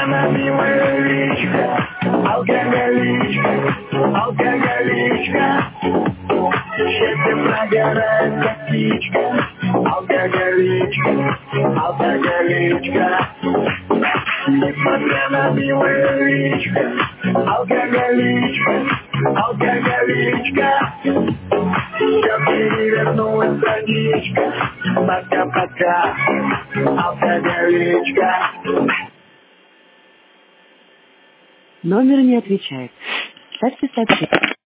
прямо милая личка, алкоголичка, алкоголичка. Счастьем прогорает как птичка, алкоголичка, алкоголичка. Несмотря на милая личка, алкоголичка, алкоголичка. Все перевернулась страничка, пока-пока, алкоголичка. Номер не отвечает. Ставьте сообщение.